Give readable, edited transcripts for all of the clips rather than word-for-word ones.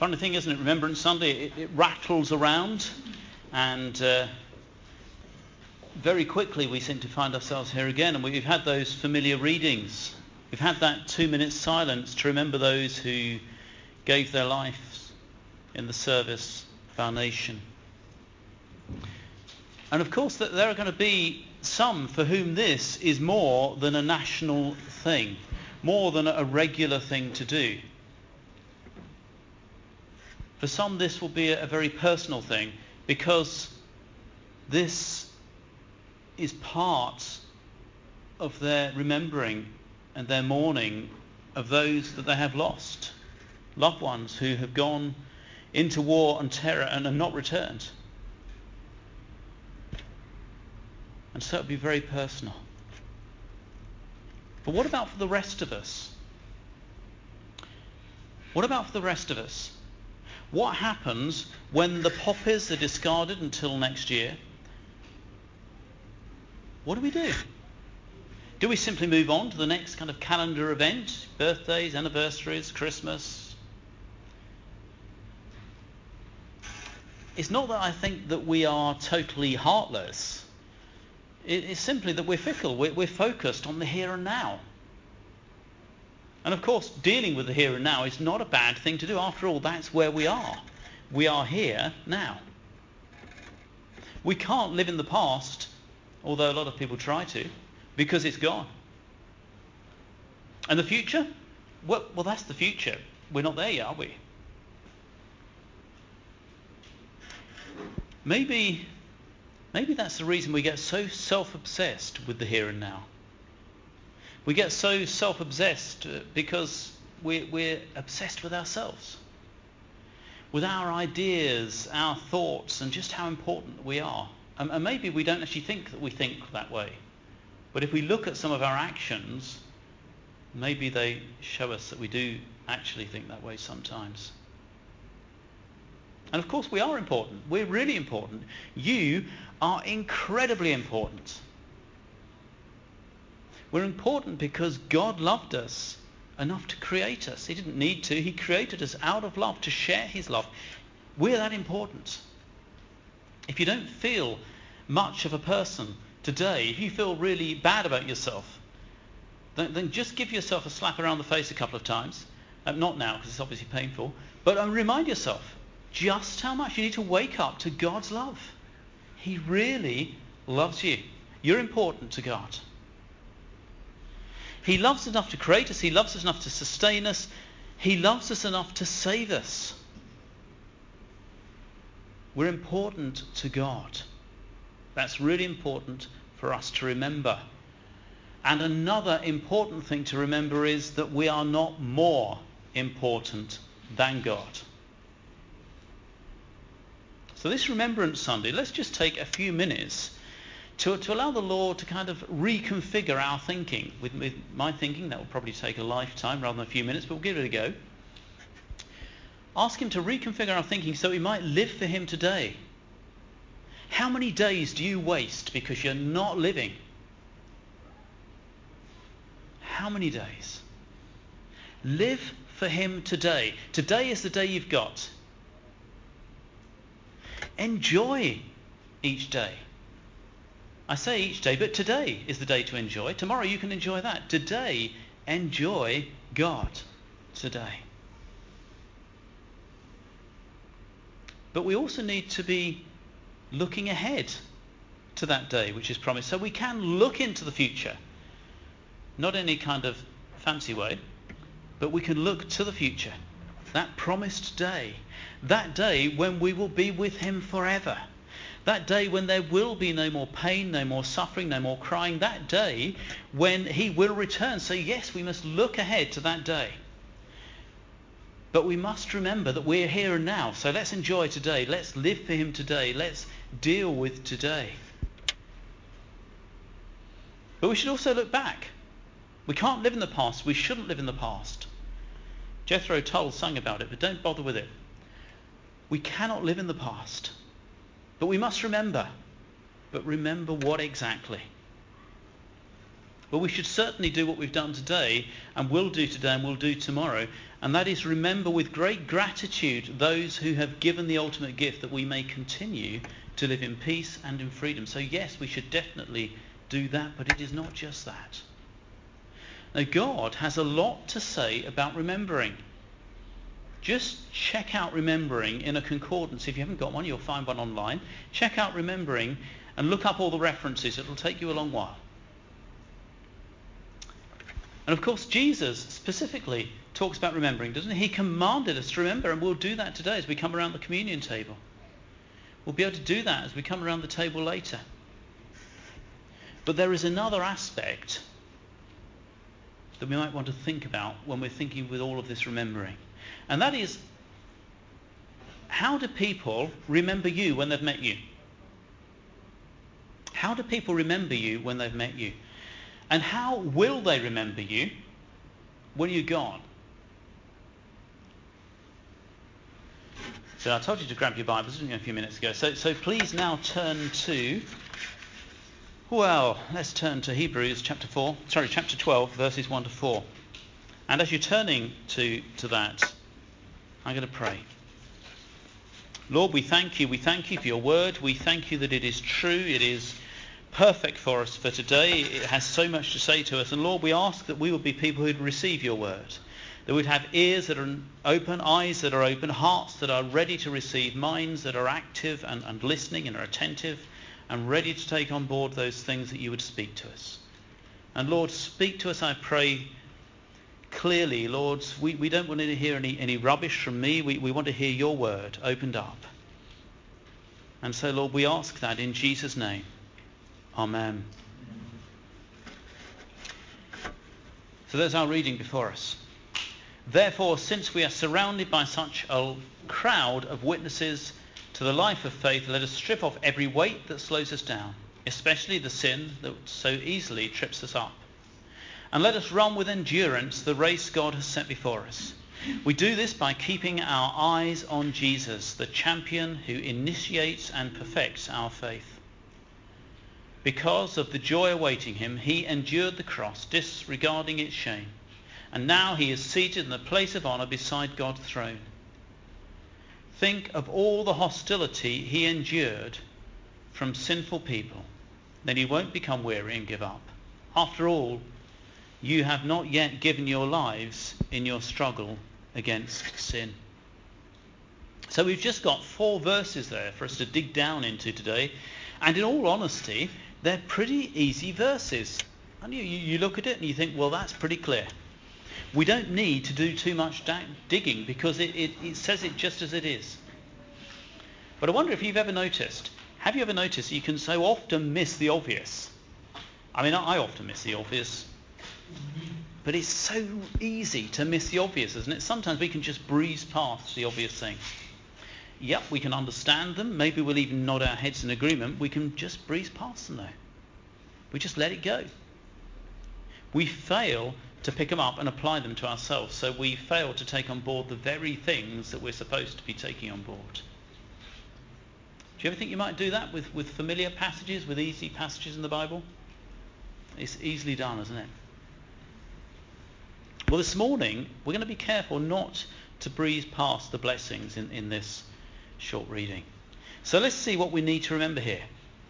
Funny thing, isn't it? Remembrance Sunday, it rattles around, and very quickly we seem to find ourselves here again, and we've had those familiar readings. We've had that 2-minute silence to remember those who gave their lives in the service of our nation. And of course, there are going to be some for whom this is more than a national thing, more than a regular thing to do. For some, this will be a very personal thing, because this is part of their remembering and their mourning of those that they have lost, loved ones who have gone into war and terror and have not returned. And so it'll be very personal. But what about for the rest of us? What about for the rest of us? What happens when the poppies are discarded until next year? What do we do? Do we simply move on to the next kind of calendar event? Birthdays, anniversaries, Christmas? It's not that I think that we are totally heartless. It's simply that we're fickle. We're focused on the here and now. And of course, dealing with the here and now is not a bad thing to do. After all, that's where we are. We are here now. We can't live in the past, although a lot of people try to, because it's gone. And the future? Well, that's the future. We're not there yet, are we? Maybe that's the reason we get so self-obsessed with the here and now. We get so self-obsessed because we're obsessed with ourselves, with our ideas, our thoughts, and just how important we are. And maybe we don't actually think that we think that way. But if we look at some of our actions, maybe they show us that we do actually think that way sometimes. And of course we are important. We're really important. You are incredibly important. We're important because God loved us enough to create us. He didn't need to. He created us out of love to share his love. We're that important. If you don't feel much of a person today, if you feel really bad about yourself, then just give yourself a slap around the face a couple of times. Not now, because it's obviously painful. But remind yourself just how much you need to wake up to God's love. He really loves you. You're important to God. He loves us enough to create us. He loves us enough to sustain us. He loves us enough to save us. We're important to God. That's really important for us to remember. And another important thing to remember is that we are not more important than God. So this Remembrance Sunday, let's just take a few minutes to allow the Lord to kind of reconfigure our thinking. With my thinking, that will probably take a lifetime rather than a few minutes, but we'll give it a go. Ask him to reconfigure our thinking so we might live for him today. How many days do you waste because you're not living? How many days? Live for him today. Today is the day you've got. Enjoy each day. I say each day, but today is the day to enjoy. Tomorrow you can enjoy that. Today, enjoy God today. But we also need to be looking ahead to that day which is promised, so we can look into the future. Not any kind of fancy way, but we can look to the future. That promised day. That day when we will be with him forever. That day when there will be no more pain, no more suffering, no more crying. That day when he will return. So yes, we must look ahead to that day. But we must remember that we're here and now. So let's enjoy today. Let's live for him today. Let's deal with today. But we should also look back. We can't live in the past. We shouldn't live in the past. Jethro Tull sang about it, but don't bother with it. We cannot live in the past. But we must remember. But remember what exactly? But we should certainly do what we've done today and will do today and will do tomorrow. And that is remember with great gratitude those who have given the ultimate gift that we may continue to live in peace and in freedom. So yes, we should definitely do that, but it is not just that. Now God has a lot to say about remembering. Just check out remembering in a concordance. If you haven't got one, you'll find one online. Check out remembering and look up all the references. It'll take you a long while. And of course, Jesus specifically talks about remembering, doesn't he? He commanded us to remember, and we'll do that today as we come around the communion table. We'll be able to do that as we come around the table later. But there is another aspect that we might want to think about when we're thinking with all of this remembering. And that is, how do people remember you when they've met you? How do people remember you when they've met you? And how will they remember you when you're gone? So I told you to grab your Bibles, didn't you, a few minutes ago. So please now turn to, let's turn to Hebrews chapter 12, verses 1 to 4. And as you're turning to that, I'm going to pray. Lord, we thank you. We thank you for your word. We thank you that it is true. It is perfect for us for today. It has so much to say to us. And Lord, we ask that we would be people who'd receive your word. That we'd have ears that are open, eyes that are open, hearts that are ready to receive, minds that are active and listening and are attentive and ready to take on board those things that you would speak to us. And Lord, speak to us, I pray, clearly. Lord, we don't want to hear any rubbish from me. We want to hear your word opened up. And so, Lord, we ask that in Jesus' name. Amen. So there's our reading before us. Therefore, since we are surrounded by such a crowd of witnesses to the life of faith, let us strip off every weight that slows us down, especially the sin that so easily trips us up. And let us run with endurance the race God has set before us. We do this by keeping our eyes on Jesus, the champion who initiates and perfects our faith. Because of the joy awaiting him, he endured the cross, disregarding its shame. And now he is seated in the place of honor beside God's throne. Think of all the hostility he endured from sinful people. Then he won't become weary and give up. After all, you have not yet given your lives in your struggle against sin. So we've just got 4 verses there for us to dig down into today. And in all honesty, they're pretty easy verses. And you look at it and you think, well, that's pretty clear. We don't need to do too much digging because it says it just as it is. But I wonder if you've ever noticed, have you ever noticed you can so often miss the obvious? I mean, I often miss the obvious. But it's so easy to miss the obvious, isn't it? Sometimes we can just breeze past the obvious things. Yep, we can understand them. Maybe we'll even nod our heads in agreement. We can just breeze past them, though. We just let it go. We fail to pick them up and apply them to ourselves. So we fail to take on board the very things that we're supposed to be taking on board. Do you ever think you might do that with familiar passages, with easy passages in the Bible? It's easily done, isn't it? Well, this morning, we're going to be careful not to breeze past the blessings in this short reading. So let's see what we need to remember here.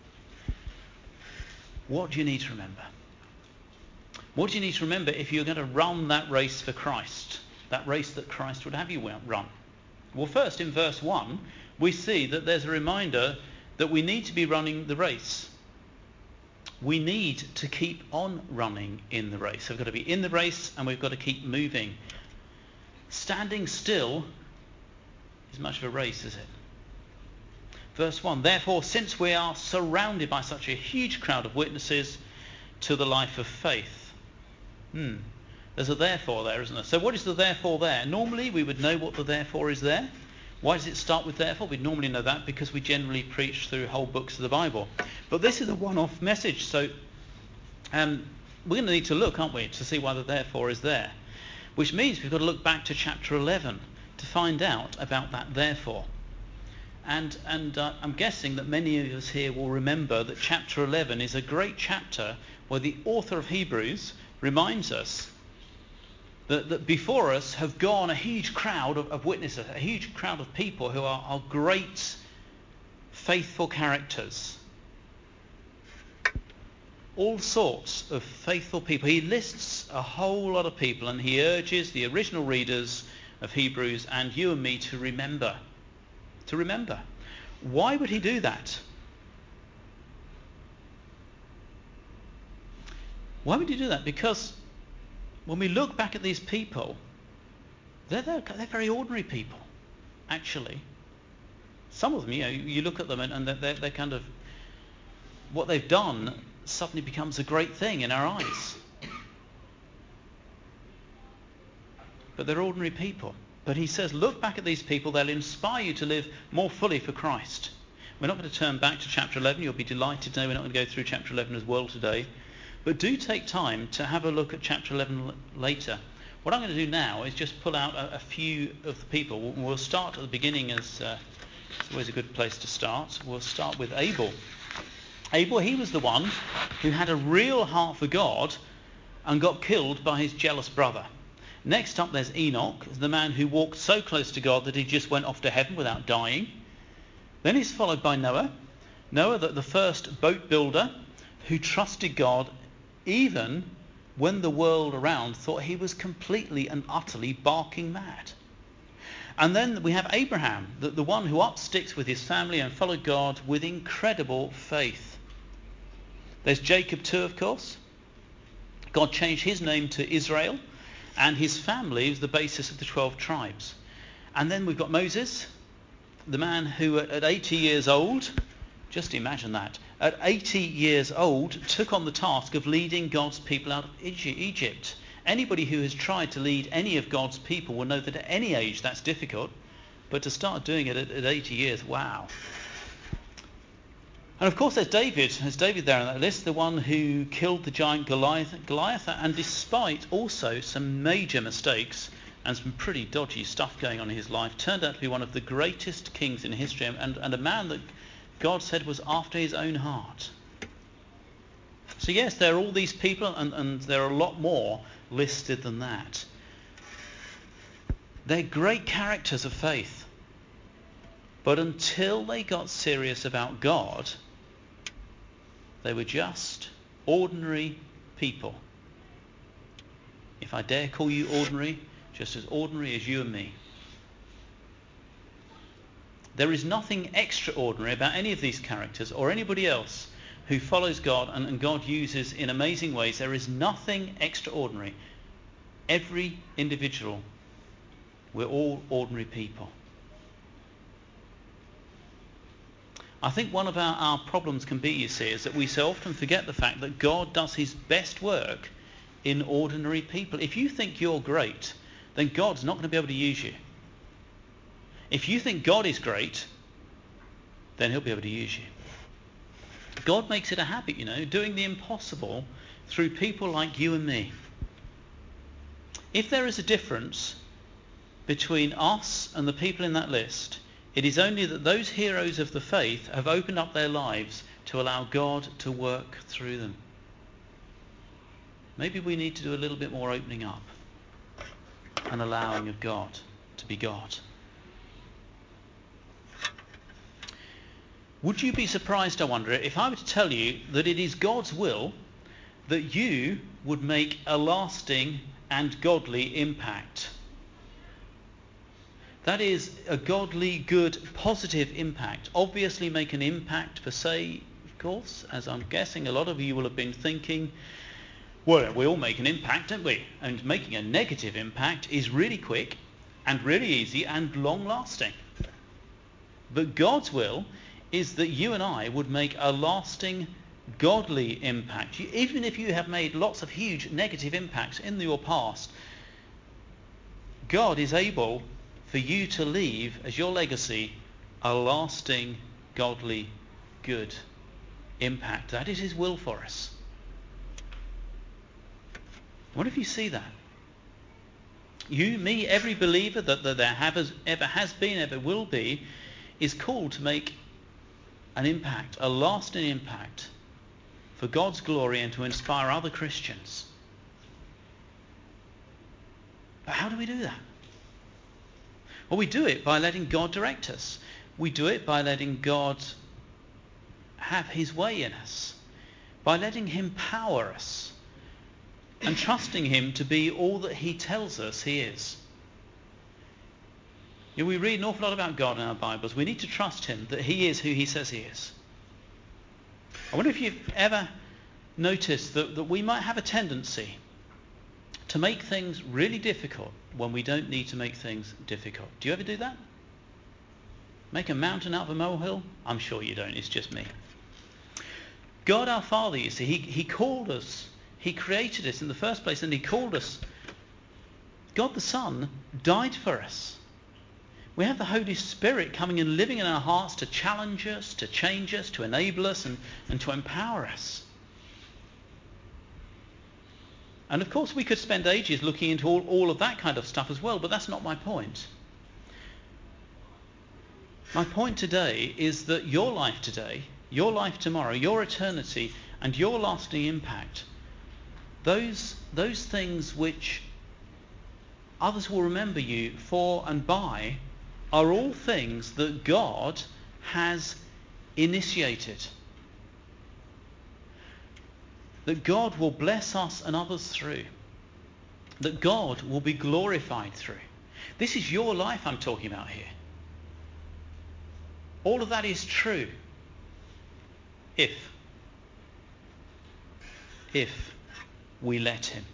What do you need to remember? What do you need to remember if you're going to run that race for Christ? That race that Christ would have you run? Well, first, in verse 1, we see that there's a reminder that we need to be running the race. We need to keep on running in the race. So we've got to be in the race and we've got to keep moving. Standing still is much of a race, is it? Verse 1, therefore, since we are surrounded by such a huge crowd of witnesses to the life of faith. There's a therefore there, isn't there? So what is the therefore there? Normally we would know what the therefore is there. Why does it start with therefore? We'd normally know that because we generally preach through whole books of the Bible. But this is a one-off message, so we're going to need to look, aren't we, to see why the therefore is there. Which means we've got to look back to chapter 11 to find out about that therefore. And I'm guessing that many of us here will remember that chapter 11 is a great chapter where the author of Hebrews reminds us that before us have gone a huge crowd of witnesses, a huge crowd of people who are great, faithful characters. All sorts of faithful people. He lists a whole lot of people, and he urges the original readers of Hebrews and you and me to remember. To remember. Why would he do that? Why would he do that? Because when we look back at these people, they're very ordinary people, actually. Some of them, you look at them and they're kind of, what they've done suddenly becomes a great thing in our eyes. But they're ordinary people. But he says, look back at these people, they'll inspire you to live more fully for Christ. We're not going to turn back to chapter 11. You'll be delighted to know we're not going to go through chapter 11 as well today. But do take time to have a look at chapter 11 later. What I'm going to do now is just pull out a few of the people. We'll start at the beginning, as it's always a good place to start. We'll start with Abel. Abel, he was the one who had a real heart for God and got killed by his jealous brother. Next up there's Enoch, the man who walked so close to God that he just went off to heaven without dying. Then he's followed by Noah. Noah, the first boat builder who trusted God even when the world around thought he was completely and utterly barking mad. And then we have Abraham, the one who up sticks with his family and followed God with incredible faith. There's Jacob too, of course. God changed his name to Israel, and his family is the basis of the 12 tribes. And then we've got Moses, the man who at 80 years old, just imagine that, at 80 years old took on the task of leading God's people out of Egypt. Anybody who has tried to lead any of God's people will know that at any age that's difficult, but to start doing it at 80 years, wow. And of course there's David. There's David there on that list, the one who killed the giant Goliath, and despite also some major mistakes and some pretty dodgy stuff going on in his life, turned out to be one of the greatest kings in history, and a man that God said was after his own heart. So yes, there are all these people, and there are a lot more listed than that. They're great characters of faith. But until they got serious about God, they were just ordinary people. If I dare call you ordinary, just as ordinary as you and me. There is nothing extraordinary about any of these characters or anybody else who follows God and God uses in amazing ways. There is nothing extraordinary. Every individual, we're all ordinary people. I think one of our problems can be, you see, is that we so often forget the fact that God does his best work in ordinary people. If you think you're great, then God's not going to be able to use you. If you think God is great, then he'll be able to use you. God makes it a habit, doing the impossible through people like you and me. If there is a difference between us and the people in that list, it is only that those heroes of the faith have opened up their lives to allow God to work through them. Maybe we need to do a little bit more opening up and allowing of God to be God. Would you be surprised, I wonder, if I were to tell you that it is God's will that you would make a lasting and godly impact? That is a godly, good, positive impact. Obviously make an impact per se, of course, as I'm guessing a lot of you will have been thinking, well, we all make an impact, don't we? And making a negative impact is really quick and really easy and long-lasting. But God's will is that you and I would make a lasting, godly impact. Even if you have made lots of huge negative impacts in your past, God is able for you to leave as your legacy a lasting, godly, good impact. That is his will for us. What if you see that? You, me, every believer that there ever has been, ever will be, is called to make an impact, a lasting impact for God's glory and to inspire other Christians. But how do we do that? Well, we do it by letting God direct us. We do it by letting God have his way in us, by letting him power us and trusting him to be all that he tells us he is. You know, we read an awful lot about God in our Bibles. We need to trust him that he is who he says he is. I wonder if you've ever noticed that we might have a tendency to make things really difficult when we don't need to make things difficult. Do you ever do that? Make a mountain out of a molehill? I'm sure you don't. It's just me. God our Father, you see, he called us. He created us in the first place, and he called us. God the Son died for us. We have the Holy Spirit coming and living in our hearts to challenge us, to change us, to enable us, and to empower us. And of course we could spend ages looking into all of that kind of stuff as well, but that's not my point. My point today is that your life today, your life tomorrow, your eternity, and your lasting impact, those things which others will remember you for and by, are all things that God has initiated. That God will bless us and others through. That God will be glorified through. This is your life I'm talking about here. All of that is true if we let him.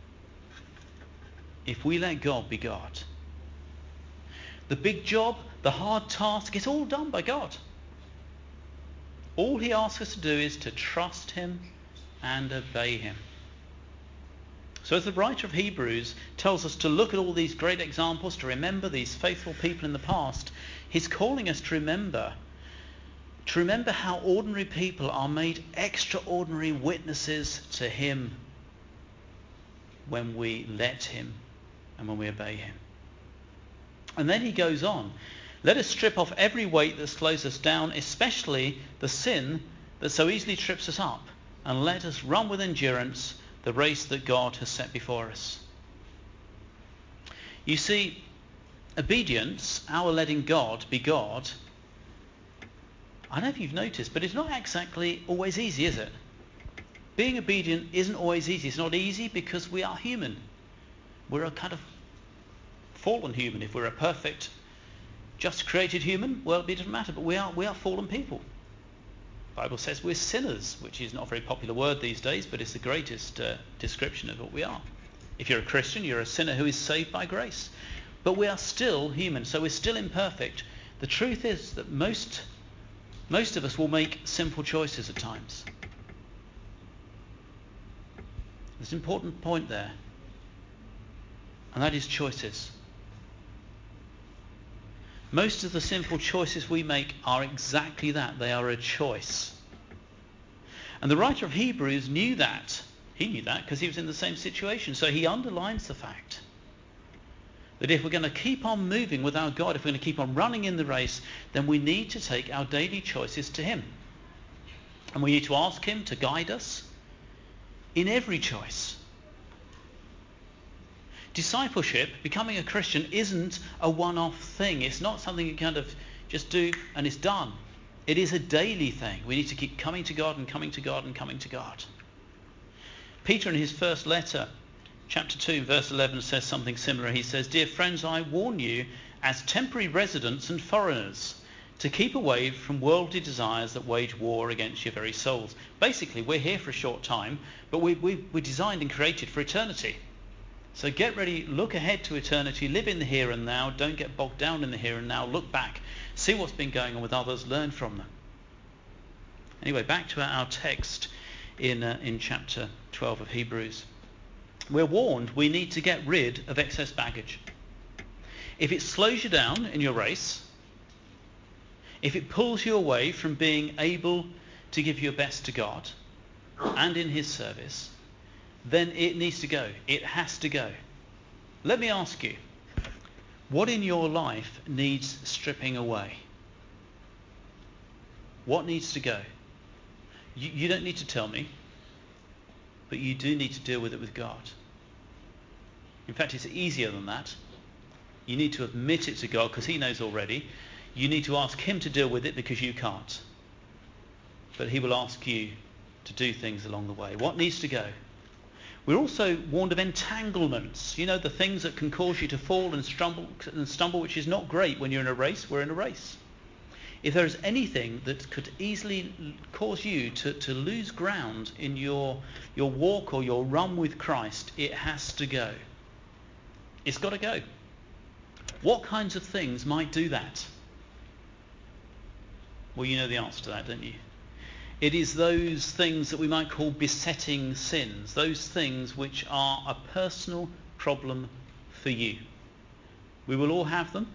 If we let God be God. The big job, the hard task, it's all done by God. All he asks us to do is to trust him and obey him. So as the writer of Hebrews tells us to look at all these great examples, to remember these faithful people in the past, he's calling us to remember how ordinary people are made extraordinary witnesses to him when we let him and when we obey him. And then he goes on, let us strip off every weight that slows us down, especially the sin that so easily trips us up, and let us run with endurance the race that God has set before us. You see, obedience, our letting God be God, I don't know if you've noticed, but it's not exactly always easy, is it? Being obedient isn't always easy. It's not easy because we are human. We're a kind of fallen human. If we're a perfect, just created human, well, it doesn't matter, but we are fallen people. The Bible says we're sinners, which is not a very popular word these days, but it's the greatest description of what we are. If you're a Christian, you're a sinner who is saved by grace. But we are still human, so we're still imperfect. The truth is that most of us will make sinful choices at times. There's an important point there, and that is choices. Most of the sinful choices we make are exactly that. They are a choice. And the writer of Hebrews knew that. He knew that because he was in the same situation. So he underlines the fact that if we're going to keep on moving with our God, if we're going to keep on running in the race, then we need to take our daily choices to him. And we need to ask him to guide us in every choice. Discipleship, becoming a Christian, isn't a one-off thing. It's not something you kind of just do and it's done. It is a daily thing. We need to keep coming to God and coming to God and coming to God. Peter in his first letter, chapter 2, verse 11, says something similar. He says, "Dear friends, I warn you as temporary residents and foreigners to keep away from worldly desires that wage war against your very souls." Basically, we're here for a short time, but we're designed and created for eternity. So get ready, look ahead to eternity, live in the here and now, don't get bogged down in the here and now, look back, see what's been going on with others, learn from them. Anyway, back to our text in chapter 12 of Hebrews. We're warned we need to get rid of excess baggage. If it slows you down in your race, if it pulls you away from being able to give your best to God and in his service, then it needs to go. It has to go. Let me ask you, what in your life needs stripping away? What needs to go? You don't need to tell me, but you do need to deal with it with God. In fact, it's easier than that. You need to admit it to God because he knows already. You need to ask him to deal with it because you can't. But he will ask you to do things along the way. What needs to go? We're also warned of entanglements. You know, the things that can cause you to fall and stumble, which is not great when you're in a race. We're in a race. If there is anything that could easily cause you to lose ground in your walk or your run with Christ, it has to go. It's got to go. What kinds of things might do that? Well, you know the answer to that, don't you? It is those things that we might call besetting sins, those things which are a personal problem for you. We will all have them.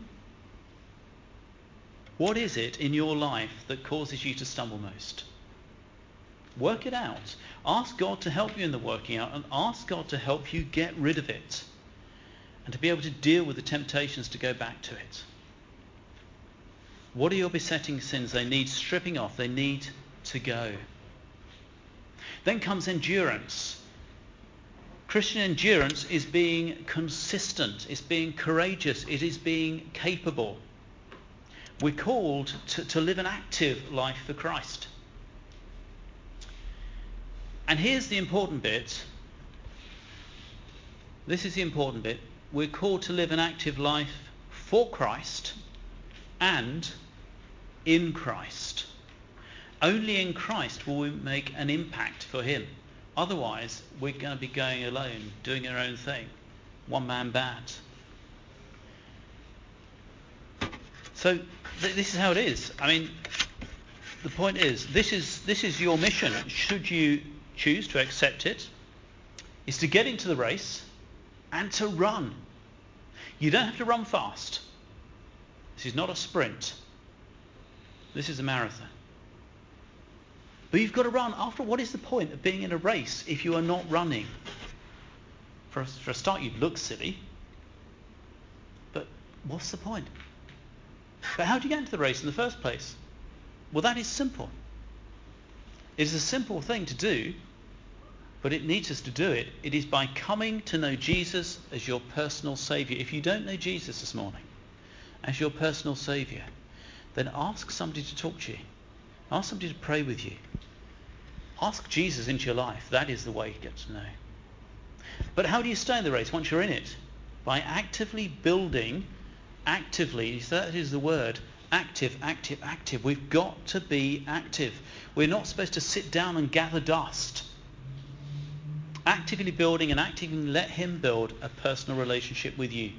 What is it in your life that causes you to stumble most? Work it out. Ask God to help you in the working out, and ask God to help you get rid of it and to be able to deal with the temptations to go back to it. What are your besetting sins? They need stripping off. They need to go. Then comes endurance. Christian endurance is being consistent. It's being courageous. It is being capable. We're called to live an active life for Christ. And here's the important bit. This is the important bit. We're called to live an active life for Christ and in Christ. Only in Christ will we make an impact for him. Otherwise, we're going to be going alone, doing our own thing. One man band. So this is how it is. I mean, the point is, this is your mission, should you choose to accept it, is to get into the race and to run. You don't have to run fast. This is not a sprint. This is a marathon. But you've got to run. After all, what is the point of being in a race if you are not running? For a start, you'd look silly. But what's the point? But how do you get into the race in the first place? Well, that is simple. It's a simple thing to do, but it needs us to do it. It is by coming to know Jesus as your personal Saviour. If you don't know Jesus this morning as your personal Saviour, then ask somebody to talk to you. Ask somebody to pray with you. Ask Jesus into your life. That is the way to get to know. But how do you stay in the race once you're in it? By actively building, actively, that is the word, active, active, active. We've got to be active. We're not supposed to sit down and gather dust. Actively building and actively let him build a personal relationship with you.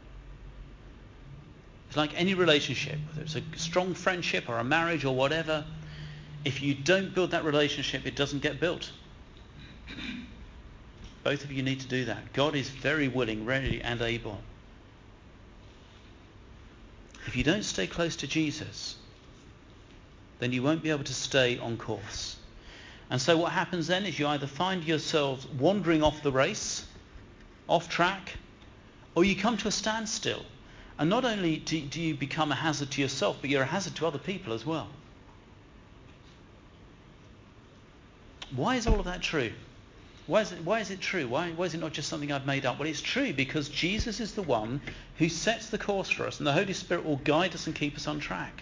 It's like any relationship, whether it's a strong friendship or a marriage or whatever, if you don't build that relationship, it doesn't get built. Both of you need to do that. God is very willing, ready and able. If you don't stay close to Jesus, then you won't be able to stay on course. And so what happens then is you either find yourselves wandering off the race, off track, or you come to a standstill. And not only do you become a hazard to yourself, but you're a hazard to other people as well. Why is all of that true? Why is it true? Why is it not just something I've made up? Well, it's true because Jesus is the one who sets the course for us, and the Holy Spirit will guide us and keep us on track.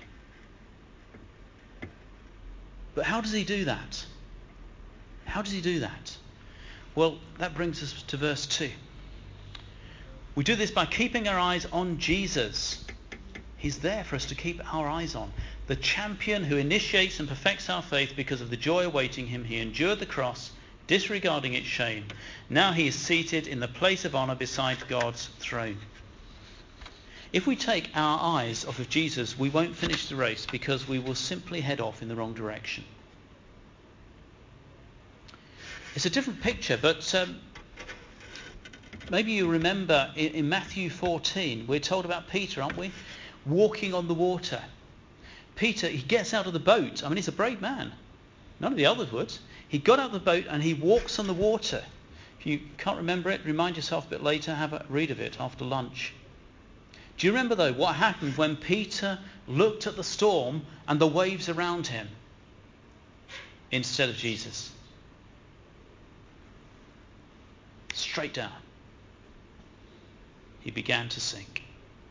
But how does he do that? How does he do that? Well, that brings us to verse 2. We do this by keeping our eyes on Jesus. He's there for us to keep our eyes on. The champion who initiates and perfects our faith because of the joy awaiting him. He endured the cross, disregarding its shame. Now he is seated in the place of honour beside God's throne. If we take our eyes off of Jesus, we won't finish the race because we will simply head off in the wrong direction. It's a different picture, but maybe you remember in Matthew 14, we're told about Peter, aren't we? Walking on the water. Peter, he gets out of the boat. I mean, he's a brave man. None of the others would. He got out of the boat and he walks on the water. If you can't remember it, remind yourself a bit later, have a read of it after lunch. Do you remember, though, what happened when Peter looked at the storm and the waves around him instead of Jesus? Straight down. He began to sink.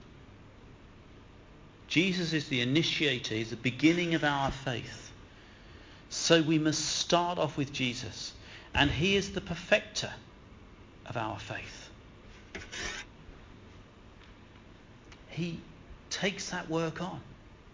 Jesus is the initiator. He's the beginning of our faith. So we must start off with Jesus. And he is the perfecter of our faith. He takes that work on.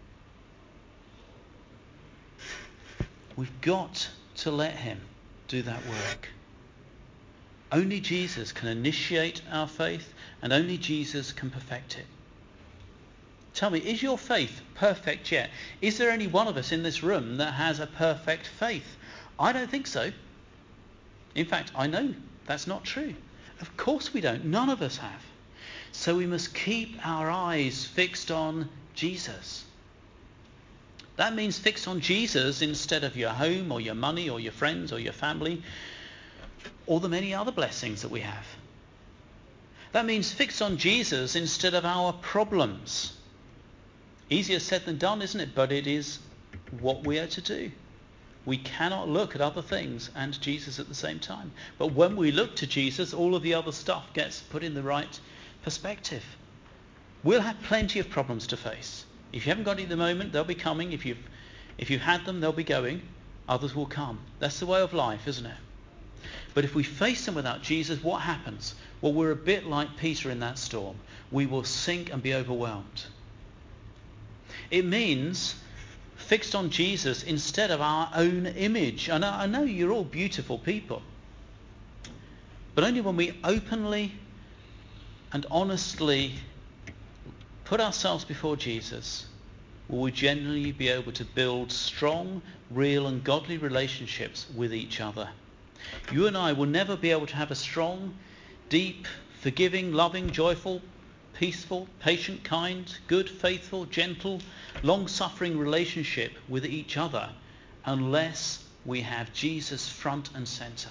We've got to let him do that work. Only Jesus can initiate our faith, and only Jesus can perfect it. Tell me, is your faith perfect yet? Is there any one of us in this room that has a perfect faith? I don't think so. In fact, I know that's not true. Of course we don't. None of us have. So we must keep our eyes fixed on Jesus. That means fixed on Jesus instead of your home or your money or your friends or your family or the many other blessings that we have. That means fixed on Jesus instead of our problems. Easier said than done, isn't it? But it is what we are to do. We cannot look at other things and Jesus at the same time. But when we look to Jesus, all of the other stuff gets put in the right perspective. We'll have plenty of problems to face. If you haven't got any at the moment, they'll be coming. If you've had them, they'll be going. Others will come. That's the way of life, isn't it? But if we face them without Jesus, what happens? Well, we're a bit like Peter in that storm. We will sink and be overwhelmed. It means fixed on Jesus instead of our own image. And I know you're all beautiful people. But only when we openly and honestly put ourselves before Jesus will we genuinely be able to build strong, real and godly relationships with each other. You and I will never be able to have a strong, deep, forgiving, loving, joyful, peaceful, patient, kind, good, faithful, gentle, long-suffering relationship with each other unless we have Jesus front and center.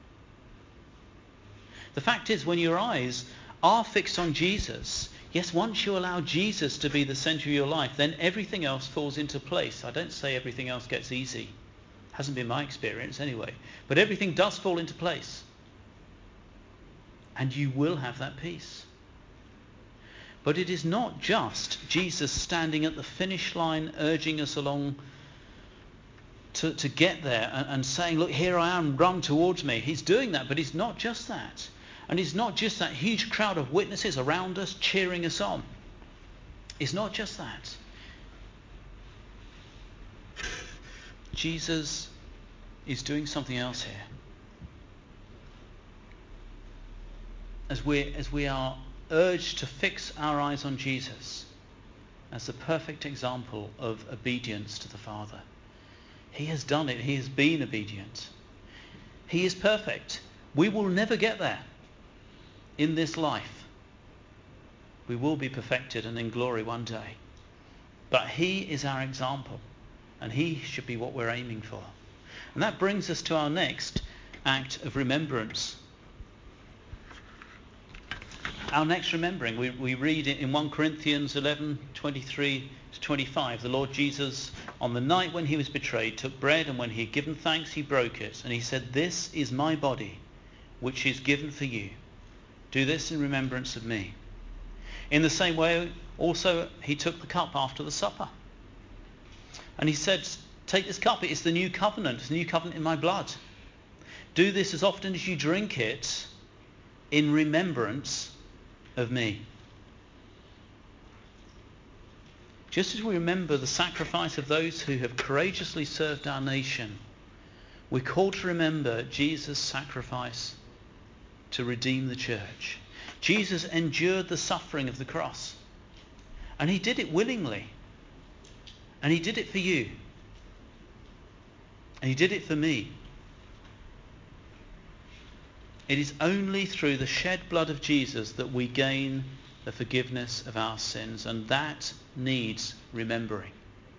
The fact is, when your eyes are fixed on Jesus, yes, once you allow Jesus to be the center of your life, then everything else falls into place. I don't say everything else gets easy. Hasn't been my experience anyway. But everything does fall into place. And you will have that peace. But it is not just Jesus standing at the finish line urging us along to get there and saying, look, here I am, run towards me. He's doing that, but he's not just that. And it's not just that huge crowd of witnesses around us cheering us on. It's not just that. Jesus is doing something else here. As we are urged to fix our eyes on Jesus as the perfect example of obedience to the Father. He has done it. He has been obedient. He is perfect. We will never get there in this life. We will be perfected and in glory one day. But he is our example, and he should be what we're aiming for. And that brings us to our next act of remembrance. Our next remembering, we read in 1 Corinthians 11:23-25, the Lord Jesus, on the night when he was betrayed, took bread, and when he had given thanks, he broke it. And he said, "This is my body, which is given for you. Do this in remembrance of me." In the same way, also, he took the cup after the supper. And he said, "Take this cup, it is the new covenant. It's the new covenant in my blood. Do this as often as you drink it in remembrance of me." Just as we remember the sacrifice of those who have courageously served our nation, we're called to remember Jesus' sacrifice to redeem the church. Jesus endured the suffering of the cross, and he did it willingly, and he did it for you, and he did it for me. It is only through the shed blood of Jesus that we gain the forgiveness of our sins, and that needs remembering.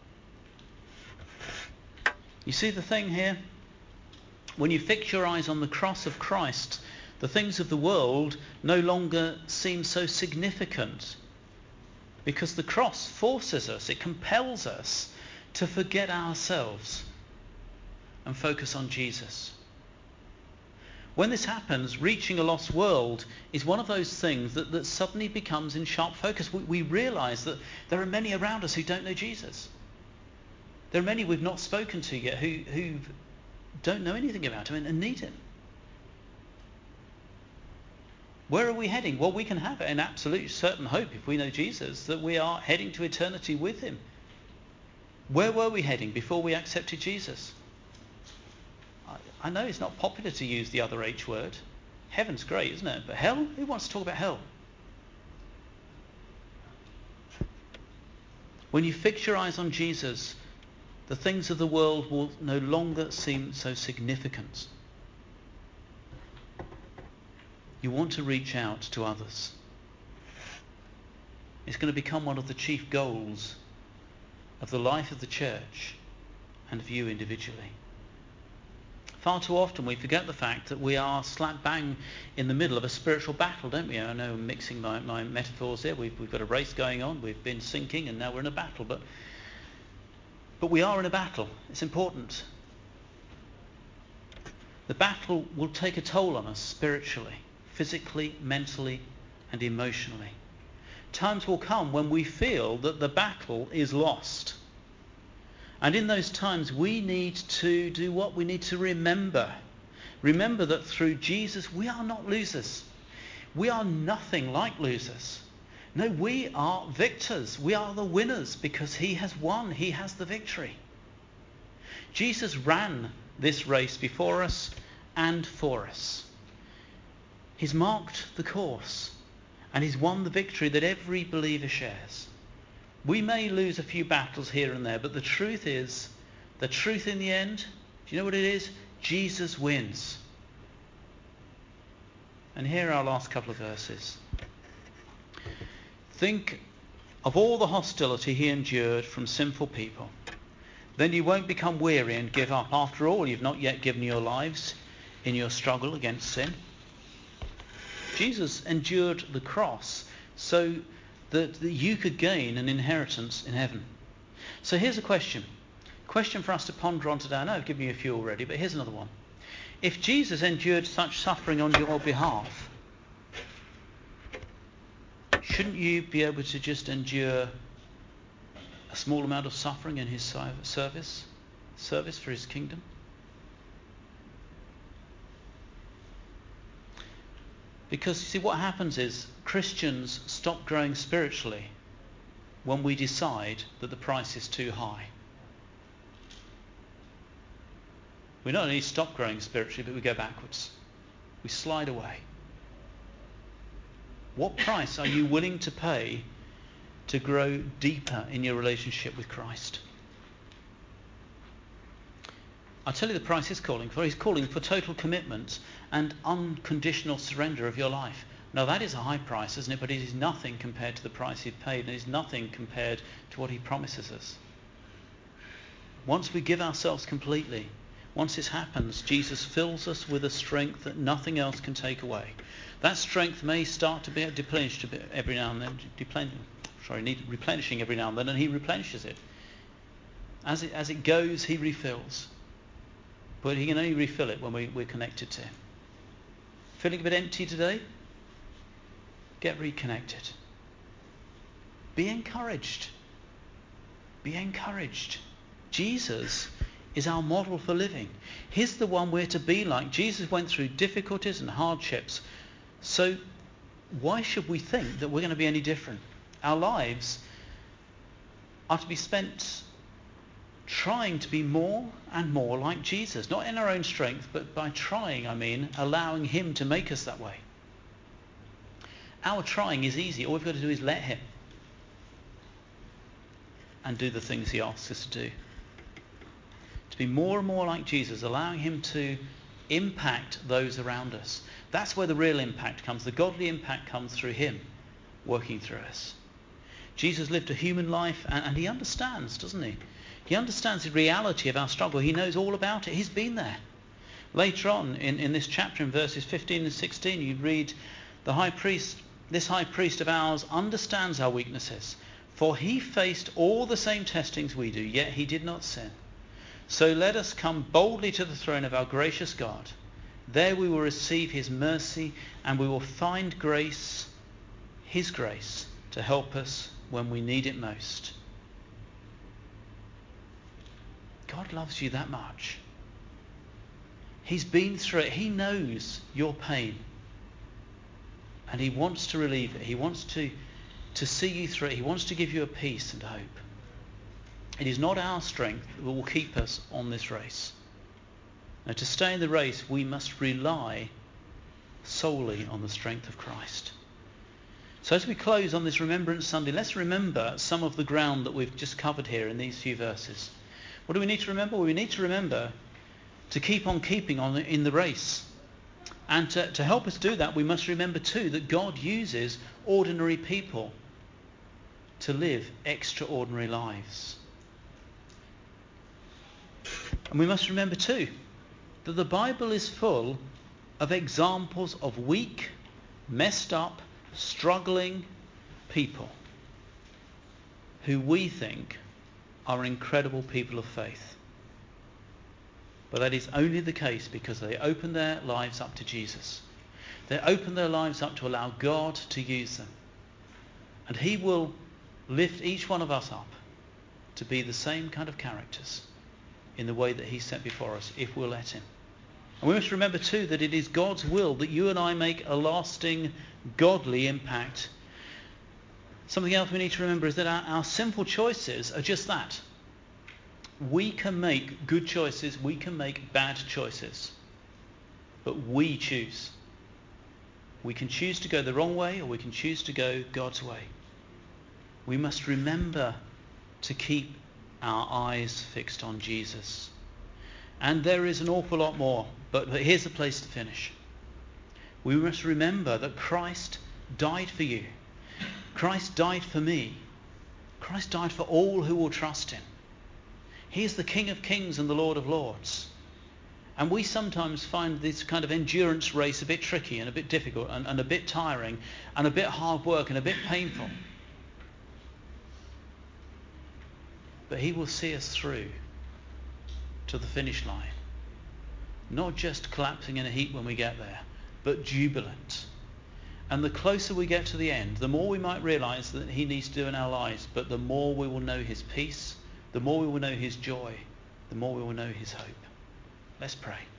You see the thing here? When you fix your eyes on the cross of Christ, the things of the world no longer seem so significant Because the cross forces us, it compels us to forget ourselves and focus on Jesus. When this happens, reaching a lost world is one of those things that suddenly becomes in sharp focus. We realise that there are many around us who don't know Jesus. There are many we've not spoken to yet who don't know anything about him and need him. Where are we heading? Well, we can have an absolute certain hope if we know Jesus that we are heading to eternity with him. Where were we heading before we accepted Jesus? I know it's not popular to use the other H word. Heaven's great, isn't it? But hell? Who wants to talk about hell? When you fix your eyes on Jesus, the things of the world will no longer seem so significant. You want to reach out to others. It's going to become one of the chief goals of the life of the church and of you individually. Far too often we forget the fact that we are slap bang in the middle of a spiritual battle, don't we? I know I'm mixing my metaphors here. We've got a race going on. We've been sinking and now we're in a battle. But we are in a battle. It's important. The battle will take a toll on us spiritually, physically, mentally, and emotionally. Times will come when we feel that the battle is lost. And in those times we need to do what? We need to remember. Remember that through Jesus we are not losers. We are nothing like losers. No, we are victors. We are the winners because he has won. He has the victory. Jesus ran this race before us and for us. He's marked the course and he's won the victory that every believer shares. We may lose a few battles here and there, but the truth is, the truth in the end, do you know what it is? Jesus wins. And here are our last couple of verses. Think of all the hostility he endured from sinful people. Then you won't become weary and give up. After all, you've not yet given your lives in your struggle against sin. Jesus endured the cross so that you could gain an inheritance in heaven. So here's a question for us to ponder on today. I know I've given you a few already, but here's another one. If Jesus endured such suffering on your behalf, shouldn't you be able to just endure a small amount of suffering in his service for his kingdom? Because, you see, what happens is Christians stop growing spiritually when we decide that the price is too high. We not only stop growing spiritually, but we go backwards. We slide away. What price are you willing to pay to grow deeper in your relationship with Christ? I'll tell you the price he's calling for. He's calling for total commitment and unconditional surrender of your life. Now that is a high price, isn't it? But it is nothing compared to the price he paid, and it is nothing compared to what he promises us. Once we give ourselves completely, once this happens, Jesus fills us with a strength that nothing else can take away. That strength may start to be replenished every now and then, replenishing every now and then, and he replenishes it. As it goes, he refills. But he can only refill it when we're connected to him. Feeling a bit empty today? Get reconnected. Be encouraged. Be encouraged. Jesus is our model for living. He's the one we're to be like. Jesus went through difficulties and hardships. So why should we think that we're going to be any different? Our lives are to be spent trying to be more and more like Jesus. Not in our own strength, but by trying, allowing him to make us that way. Our trying is easy. All we've got to do is let him and do the things he asks us to do. To be more and more like Jesus, allowing him to impact those around us. That's where the real impact comes. The godly impact comes through him working through us. Jesus lived a human life and he understands, doesn't he? He understands the reality of our struggle. He knows all about it. He's been there. Later on in this chapter, in verses 15 and 16, you read, this high priest of ours understands our weaknesses, For he faced all the same testings we do, yet he did not sin. So let us come boldly to the throne of our gracious God. There we will receive his mercy, and we will find grace, his grace, to help us when we need it most. God loves you that much. He's been through it. He knows your pain. And he wants to relieve it. He wants to see you through it. He wants to give you a peace and hope. It is not our strength that will keep us on this race. Now, to stay in the race, we must rely solely on the strength of Christ. So as we close on this Remembrance Sunday, let's remember some of the ground that we've just covered here in these few verses. What do we need to remember? Well, we need to remember to keep on keeping on in the race. And to help us do that, we must remember too that God uses ordinary people to live extraordinary lives. And we must remember too that the Bible is full of examples of weak, messed up, struggling people who we think are incredible people of faith. But that is only the case because they open their lives up to Jesus. They open their lives up to allow God to use them. And he will lift each one of us up to be the same kind of characters in the way that he set before us, if we'll let him. And we must remember too that it is God's will that you and I make a lasting, godly impact. Something else we need to remember is that our sinful choices are just that. We can make good choices, we can make bad choices, but we choose. We can choose to go the wrong way, or we can choose to go God's way. We must remember to keep our eyes fixed on Jesus. And there is an awful lot more, but here's a place to finish. We must remember that Christ died for you. Christ died for me. Christ died for all who will trust him. He is the King of Kings and the Lord of Lords. And we sometimes find this kind of endurance race a bit tricky and a bit difficult and a bit tiring and a bit hard work and a bit painful. But he will see us through to the finish line. Not just collapsing in a heap when we get there, but jubilant. And the closer we get to the end, the more we might realise that he needs to do in our lives, but the more we will know his peace, the more we will know his joy, the more we will know his hope. Let's pray.